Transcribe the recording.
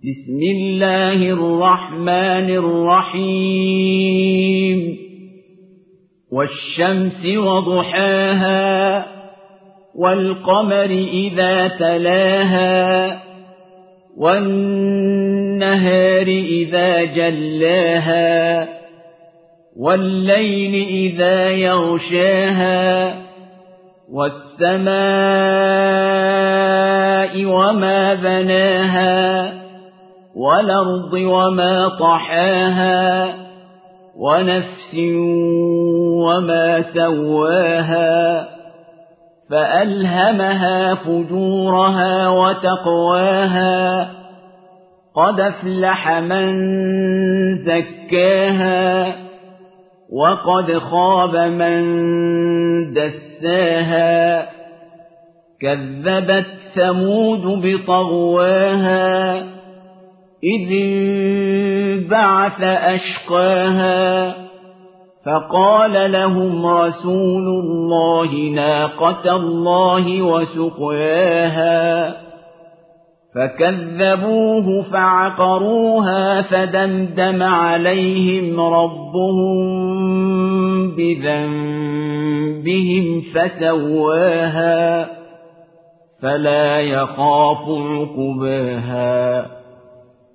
بسم الله الرحمن الرحيم والشمس وضحاها والقمر إذا تلاها والنهار إذا جلاها والليل إذا يغشاها والسماء وما بناها والأرض وما طحاها ونفس وما سواها فألهمها فجورها وتقواها قد أفلح من زكاها وقد خاب من دساها كذبت ثمود بطغواها إذ انبعث أشقاها فقال لهم رسول الله ناقة الله وسقياها فكذبوه فعقروها فدمدم عليهم ربهم بذنبهم فسواها فلا يخاف عقباها